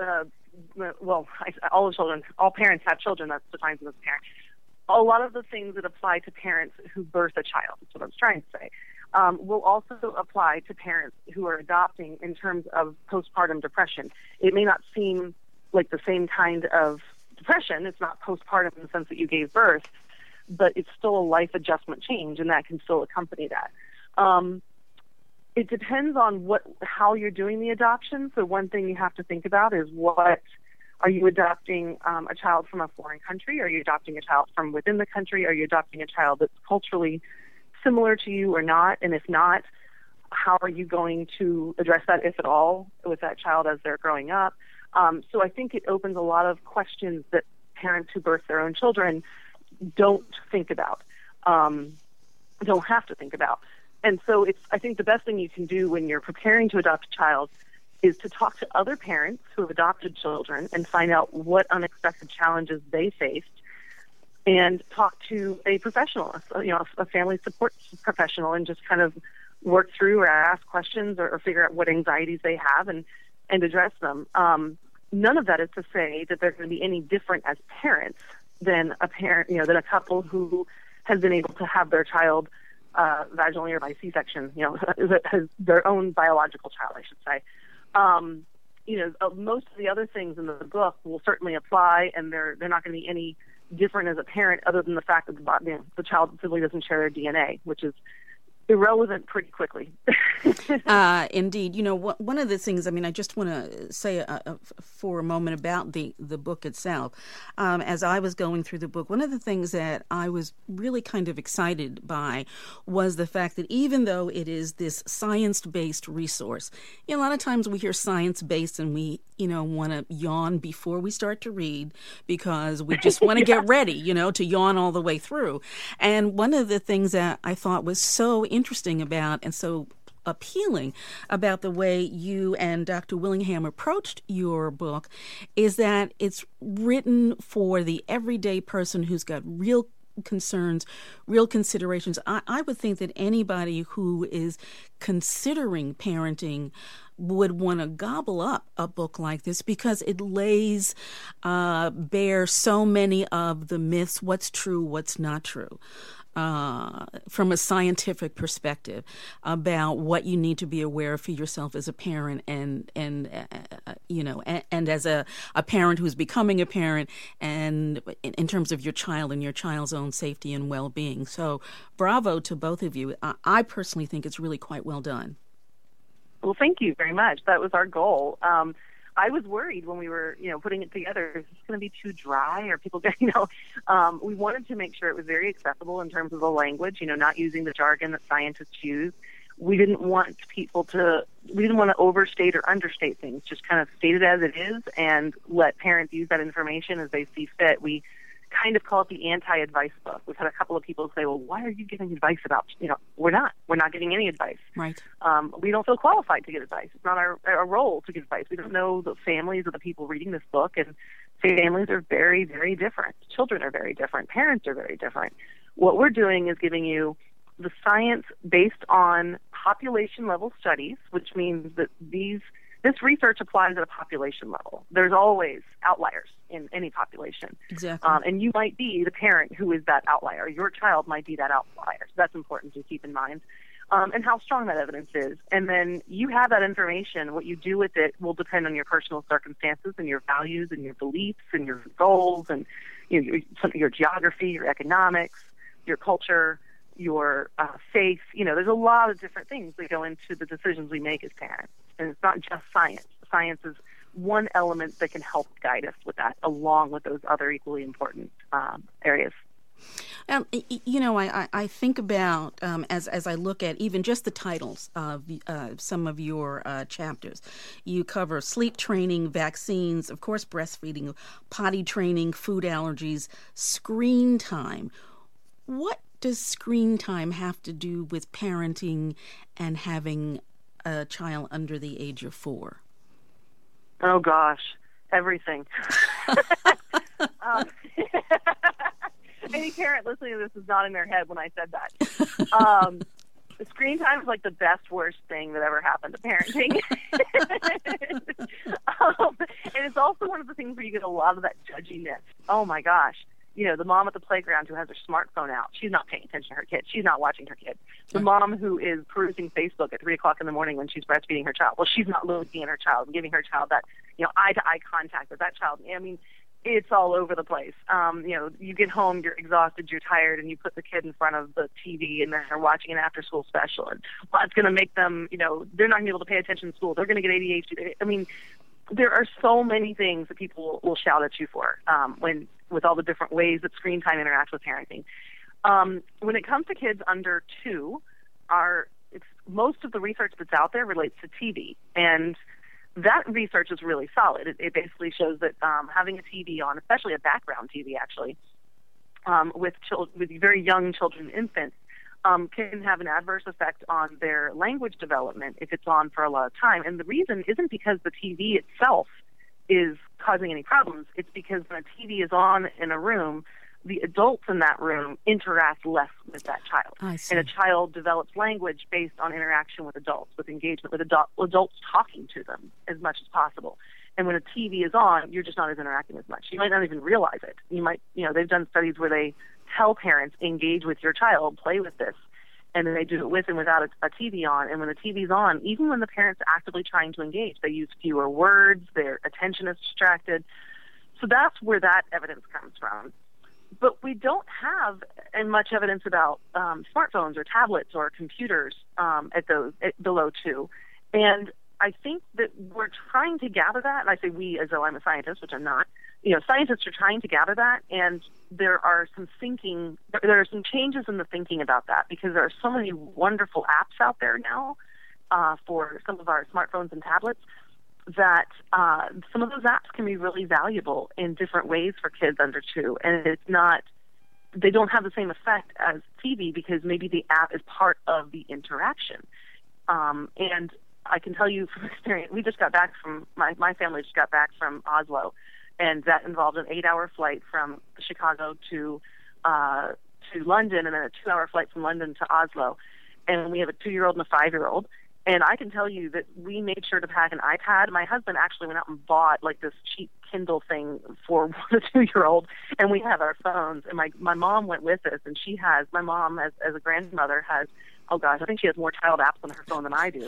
all parents have children, that's defined as a parent. A lot of the things that apply to parents who birth a child, that's what I was trying to say, will also apply to parents who are adopting in terms of postpartum depression. It may not seem like the same kind of depression. It's not postpartum in the sense that you gave birth, but it's still a life adjustment change, and that can still accompany that. It depends on how you're doing the adoption. So one thing you have to think about is are you adopting a child from a foreign country? Are you adopting a child from within the country? Are you adopting a child that's culturally similar to you or not? And if not, how are you going to address that, if at all, with that child as they're growing up? So I think it opens a lot of questions that parents who birth their own children don't think about, don't have to think about. And so I think the best thing you can do when you're preparing to adopt a child is to talk to other parents who have adopted children and find out what unexpected challenges they faced, and talk to a professional, a family support professional, and just kind of work through or ask questions or figure out what anxieties they have and address them. None of that is to say that they're going to be any different as parents than than a couple who has been able to have their child vaginally or by C-section, has their own biological child, I should say. Most of the other things in the book will certainly apply, and they're not going to be any different as a parent, other than the fact that the child simply doesn't share their DNA, which is irrelevant pretty quickly. Indeed. One of the things, I just want to say for a moment about the book itself. As I was going through the book, one of the things that I was really kind of excited by was the fact that even though it is this science-based resource, a lot of times we hear science-based and we, want to yawn before we start to read because we just want to get ready, to yawn all the way through. And one of the things that I thought was so interesting about and so appealing about the way you and Dr. Willingham approached your book is that it's written for the everyday person who's got real concerns, real considerations. I would think that anybody who is considering parenting would want to gobble up a book like this because it lays bare so many of the myths, what's true, what's not true. From a scientific perspective about what you need to be aware of for yourself as a parent and as a parent who's becoming a parent, and in terms of your child and your child's own safety and well-being. So bravo to both of you. I personally think it's really quite well done. Well, thank you very much. That was our goal. I was worried when we were, putting it together. Is this going to be too dry? Or people, we wanted to make sure it was very accessible in terms of the language, not using the jargon that scientists use. We didn't want to overstate or understate things, just kind of state it as it is and let parents use that information as they see fit. We kind of call it the anti-advice book. We've had a couple of people say, well, why are you giving advice about, we're not getting any advice. Right. We don't feel qualified to give advice. It's not our role to give advice. We don't know the families of the people reading this book, and families are very, very different. Children are very different. Parents are very different. What we're doing is giving you the science based on population level studies, which means that this research applies at a population level. There's always outliers in any population. Exactly. And you might be the parent who is that outlier. Your child might be that outlier. So that's important to keep in mind. And how strong that evidence is. And then you have that information. What you do with it will depend on your personal circumstances and your values and your beliefs and your goals and your geography, your economics, your culture, your faith. There's a lot of different things that go into the decisions we make as parents. And it's not just science. Science is one element that can help guide us with that, along with those other equally important areas. I think about, as I look at even just the titles of some of your chapters, you cover sleep training, vaccines, of course, breastfeeding, potty training, food allergies, screen time. What does screen time have to do with parenting and having a child under the age of 4? Oh, gosh, everything. Any parent listening to this is nodding their head when I said that. Screen time is like the best, worst thing that ever happened to parenting. And it's also one of the things where you get a lot of that judginess. Oh my gosh. The mom at the playground who has her smartphone out, she's not paying attention to her kid. She's not watching her kid. The mom who is perusing Facebook at 3 o'clock in the morning when she's breastfeeding her child. Well, she's not looking at her child and giving her child that, eye-to-eye contact with that child. I mean, it's all over the place. You get home, you're exhausted, you're tired, and you put the kid in front of the TV and they're watching an after-school special. And it's going to make them, they're not going to be able to pay attention in school. They're going to get ADHD. I mean, there are so many things that people will shout at you for with all the different ways that screen time interacts with parenting. When it comes to kids under 2, most of the research that's out there relates to TV, and that research is really solid. It basically shows that having a TV on, especially a background TV actually, with very young children, infants, can have an adverse effect on their language development if it's on for a lot of time. And the reason isn't because the TV itself is causing any problems. It's because when a TV is on in a room, the adults in that room interact less with that child. I see. And a child develops language based on interaction with adults, with engagement with adults talking to them as much as possible. And when a TV is on, you're just not as interacting as much. You might not even realize it. They've done studies where they tell parents, engage with your child, play with this, and then they do it with and without a TV on. And when the TV's on, even when the parent's actively trying to engage, they use fewer words, their attention is distracted. So that's where that evidence comes from. But we don't have much evidence about smartphones or tablets or computers at below 2. And I think that we're trying to gather that, and I say we as though I'm a scientist, which I'm not. Scientists are trying to gather that, and there are some changes in the thinking about that, because there are so many wonderful apps out there now for some of our smartphones and tablets that some of those apps can be really valuable in different ways for kids under 2, and they don't have the same effect as TV because maybe the app is part of the interaction. And I can tell you from experience, we just got back from, my family just got back from Oslo, and that involved an 8-hour flight from Chicago to London, and then a 2-hour flight from London to Oslo. And we have a 2-year-old and a 5-year-old. And I can tell you that we made sure to pack an iPad. My husband actually went out and bought like this cheap Kindle thing for the 2-year-old, and we have our phones. And my mom went with us, and my mom as a grandmother has, oh gosh, I think she has more child apps on her phone than I do.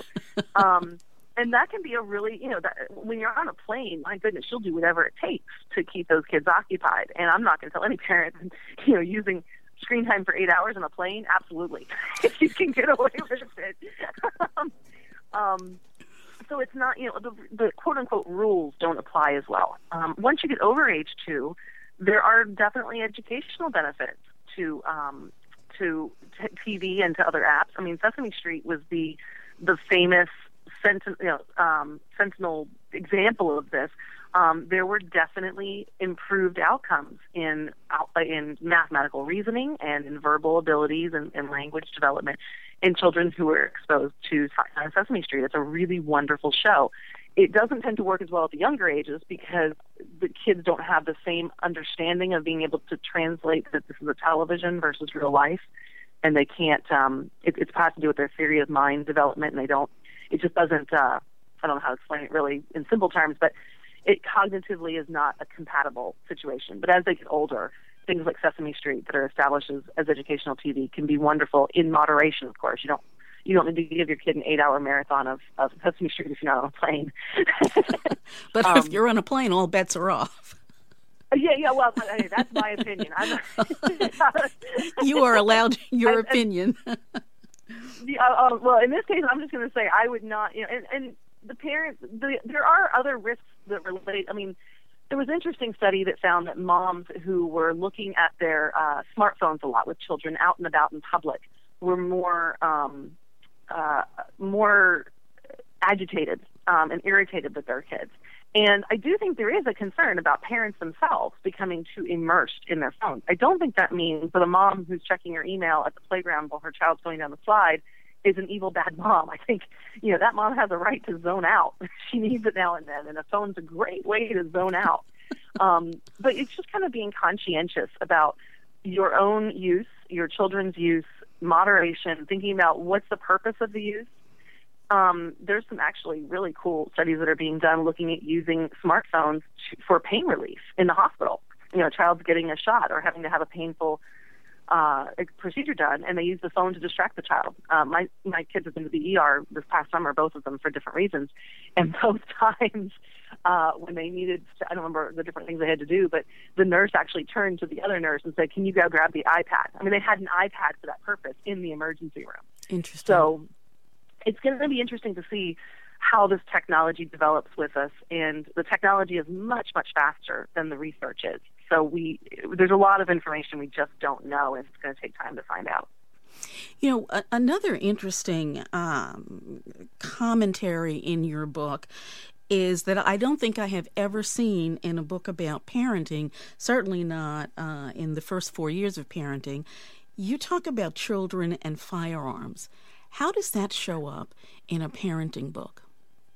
And that can be a really, when you're on a plane, my goodness, she'll do whatever it takes to keep those kids occupied. And I'm not going to tell any parent, using screen time for 8 hours on a plane, absolutely. If you can get away with it. So it's not, the quote-unquote rules don't apply as well. Once you get over age 2, there are definitely educational benefits to TV and to other apps. I mean, Sesame Street was the famous sentinel example of this. There were definitely improved outcomes in mathematical reasoning and in verbal abilities and language development in children who were exposed to Sesame Street. It's a really wonderful show. It doesn't tend to work as well at the younger ages because the kids don't have the same understanding of being able to translate that this is a television versus real life, and they can't. It's has to do with their theory of mind development, and they don't. It just doesn't. I don't know how to explain it really in simple terms, but it cognitively is not a compatible situation. But as they get older, things like Sesame Street that are established as educational TV can be wonderful in moderation. Of course, you don't need to give your kid an 8-hour marathon of Sesame Street if you're not on a plane. But if you're on a plane, all bets are off. Yeah. Well, that's my opinion. You are allowed your opinion. Well, in this case, I'm just going to say I would not. And the parents, there are other risks that relate. I mean, there was an interesting study that found that moms who were looking at their smartphones a lot with children out and about in public were more agitated and irritated with their kids. And I do think there is a concern about parents themselves becoming too immersed in their phones. I don't think that means that a mom who's checking her email at the playground while her child's going down the slide is an evil, bad mom. I think, that mom has a right to zone out. She needs it now and then, and a phone's a great way to zone out. But it's just kind of being conscientious about your own use, your children's use, moderation, thinking about what's the purpose of the use. There's some actually really cool studies that are being done looking at using smartphones for pain relief in the hospital. A child's getting a shot or having to have a painful procedure done, and they use the phone to distract the child. My kids have been to the ER this past summer, both of them for different reasons, and both times when they needed to, I don't remember the different things they had to do, but the nurse actually turned to the other nurse and said, "Can you go grab the iPad?" I mean, they had an iPad for that purpose in the emergency room. Interesting. So it's going to be interesting to see how this technology develops with us, and the technology is much, much faster than the research is. So there's a lot of information we just don't know, and it's going to take time to find out. Another interesting commentary in your book is that I don't think I have ever seen in a book about parenting, certainly not in the first 4 years of parenting. You talk about children and firearms. How does that show up in a parenting book?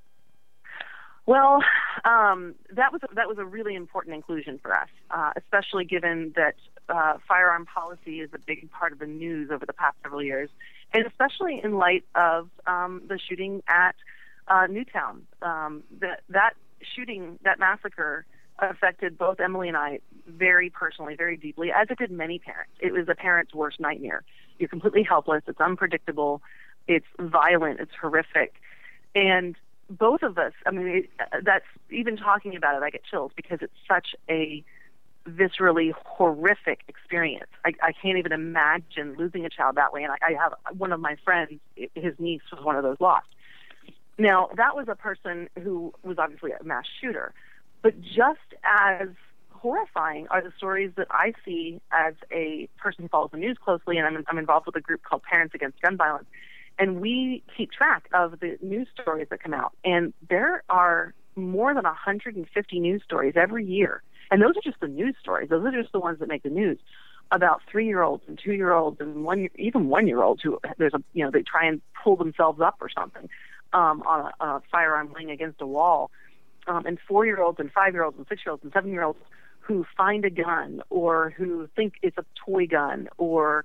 Well, that was a really important inclusion for us, especially given that firearm policy is a big part of the news over the past several years, and especially in light of the shooting at Newtown. That shooting, that massacre, affected both Emily and I very personally, very deeply, as it did many parents. It was a parent's worst nightmare. You're completely helpless. It's unpredictable. It's violent. It's horrific. And both of us, I mean, that's, even talking about it, I get chills because it's such a viscerally horrific experience. I can't even imagine losing a child that way. And I have one of my friends, his niece was one of those lost. Now, that was a person who was obviously a mass shooter. But just as horrifying are the stories that I see as a person who follows the news closely, and I'm involved with a group called Parents Against Gun Violence. And we keep track of the news stories that come out. And there are more than 150 news stories every year. And those are just the news stories. Those are just the ones that make the news about 3-year-olds and 2-year-olds and even 1-year-olds who they try and pull themselves up or something on a firearm laying against a wall. And 4-year-olds and 5-year-olds and 6-year-olds and 7-year-olds who find a gun or who think it's a toy gun or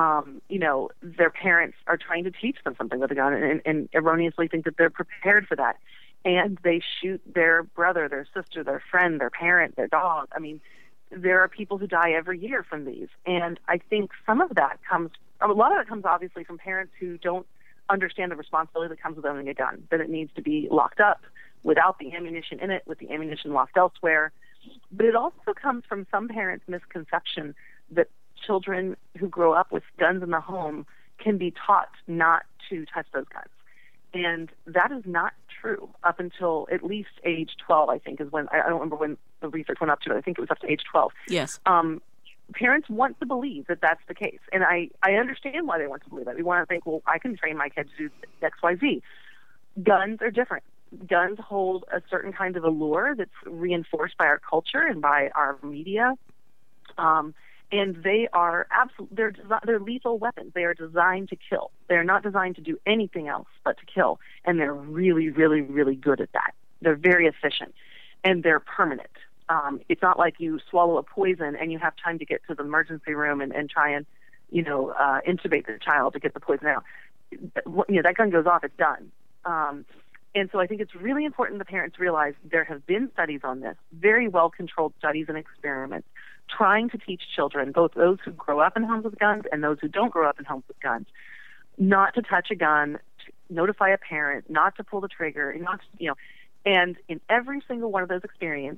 their parents are trying to teach them something with a gun and erroneously think that they're prepared for that. And they shoot their brother, their sister, their friend, their parent, their dog. I mean, there are people who die every year from these. And I think a lot of it comes obviously from parents who don't understand the responsibility that comes with owning a gun, that it needs to be locked up without the ammunition in it, with the ammunition locked elsewhere. But it also comes from some parents' misconception that children who grow up with guns in the home can be taught not to touch those guns. And that is not true up until at least age 12, I think, is when, I don't remember when the research went up to, but I think it was up to age 12. Yes. Parents want to believe that that's the case. And I understand why they want to believe that. We want to think, well, I can train my kids to do X, Y, Z. Guns are different. Guns hold a certain kind of allure that's reinforced by our culture and by our media. And they are they're lethal weapons. They are designed to kill. They're not designed to do anything else but to kill. And they're really, really, really good at that. They're very efficient. And they're permanent. It's not like you swallow a poison and you have time to get to the emergency room and try and, intubate the child to get the poison out. That gun goes off, it's done. And so I think it's really important the parents realize there have been studies on this, very well-controlled studies and experiments, trying to teach children, both those who grow up in homes with guns and those who don't grow up in homes with guns, not to touch a gun, to notify a parent, not to pull the trigger, and in every single one of those experiments,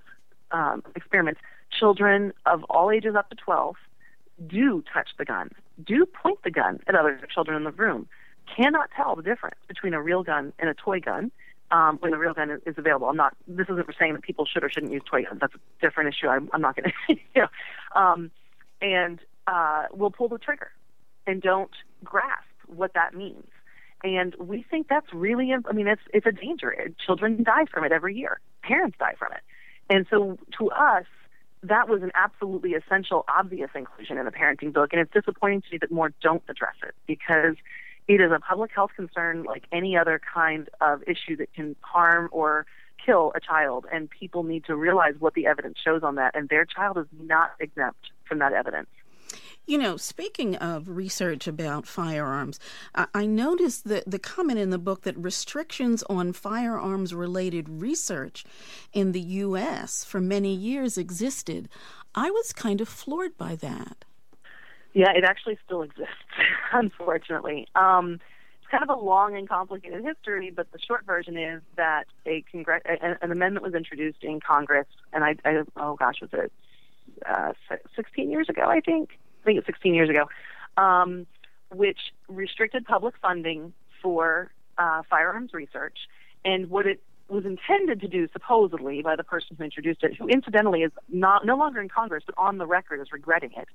children of all ages up to 12 do touch the gun, do point the gun at other children in the room, cannot tell the difference between a real gun and a toy gun when the real gun is available. This isn't saying that people should or shouldn't use toy guns. That's a different issue. I'm not going to, and we'll pull the trigger and don't grasp what that means. And we think that's really, it's a danger. Children die from it every year. Parents die from it. And so to us, that was an absolutely essential, obvious inclusion in the parenting book. And it's disappointing to me that more don't address it, because it is a public health concern like any other kind of issue that can harm or kill a child. And people need to realize what the evidence shows on that. And their child is not exempt from that evidence. You know, speaking of research about firearms, I noticed the comment in the book that restrictions on firearms-related research in the U.S. for many years existed. I was kind of floored by that. Yeah, it actually still exists, unfortunately. It's kind of a long and complicated history, but the short version is that an amendment was introduced in Congress, and was it 16 years ago, I think it's 16 years ago, which restricted public funding for firearms research. And what it was intended to do, supposedly, by the person who introduced it, who incidentally is no longer in Congress, but on the record is regretting it,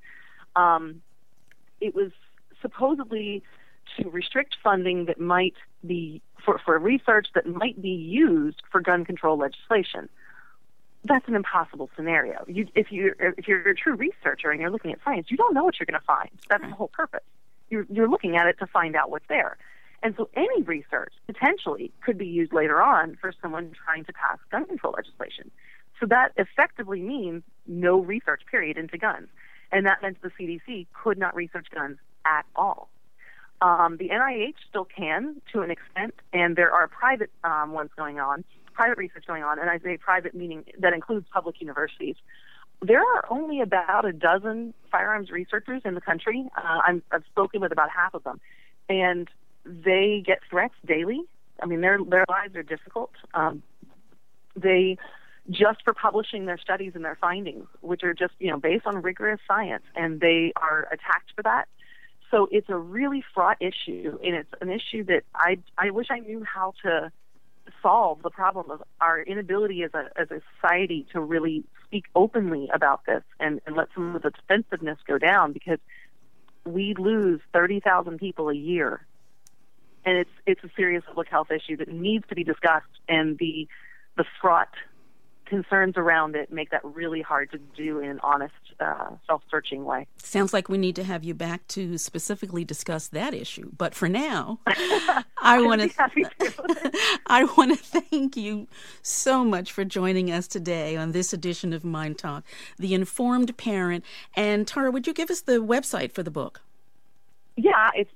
it was supposedly to restrict funding that might be for research that might be used for gun control legislation. That's an impossible scenario. If you're a true researcher and you're looking at science, you don't know what you're going to find. That's the whole purpose. You're looking at it to find out what's there. And so any research potentially could be used later on for someone trying to pass gun control legislation. So that effectively means no research, period, into guns. And that meant the CDC could not research guns at all. The NIH still can, to an extent, and there are private private research going on, and I say private meaning that includes public universities. There are only about a dozen firearms researchers in the country. I've spoken with about half of them, and they get threats daily. I mean, their lives are difficult. They just for publishing their studies and their findings, which are just based on rigorous science, and they are attacked for that. So it's a really fraught issue, and it's an issue that I wish I knew how to solve the problem of our inability as a society to really speak openly about this and let some of the defensiveness go down, because we lose 30,000 people a year, and it's a serious public health issue that needs to be discussed, and the fraught concerns around it make that really hard to do in an honest, self-searching way. Sounds like we need to have you back to specifically discuss that issue. But for now, I want to thank you so much for joining us today on this edition of Mind Talk, The Informed Parent. And Tara, would you give us the website for the book? Yeah, it's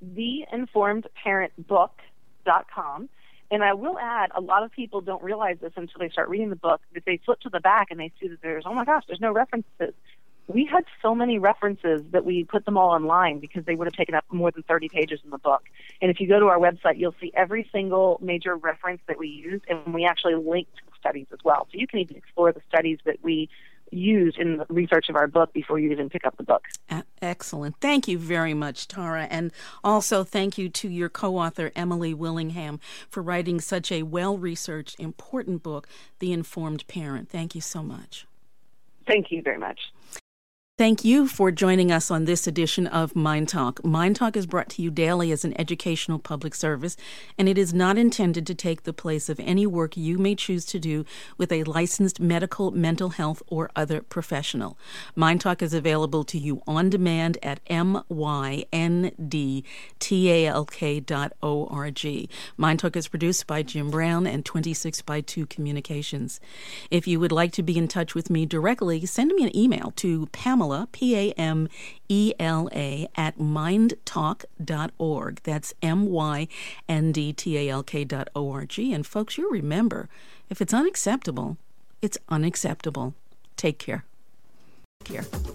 theinformedparentbook.com. And I will add, a lot of people don't realize this until they start reading the book, that they flip to the back and they see that there's no references. We had so many references that we put them all online because they would have taken up more than 30 pages in the book. And if you go to our website, you'll see every single major reference that we used, and we actually linked the studies as well. So you can even explore the studies that we used in the research of our book before you even pick up the book. Excellent. Thank you very much, Tara. And also thank you to your co-author, Emily Willingham, for writing such a well-researched, important book, The Informed Parent. Thank you so much. Thank you very much. Thank you for joining us on this edition of Mind Talk. Mind Talk is brought to you daily as an educational public service, and it is not intended to take the place of any work you may choose to do with a licensed medical, mental health, or other professional. Mind Talk is available to you on demand at myndtalk.org. Mind Talk is produced by Jim Brown and 26x2 Communications. If you would like to be in touch with me directly, send me an email to Pamela, Pamela, at myndtalk.org. That's myndtalk.org. And folks, you remember, if it's unacceptable, it's unacceptable. Take care.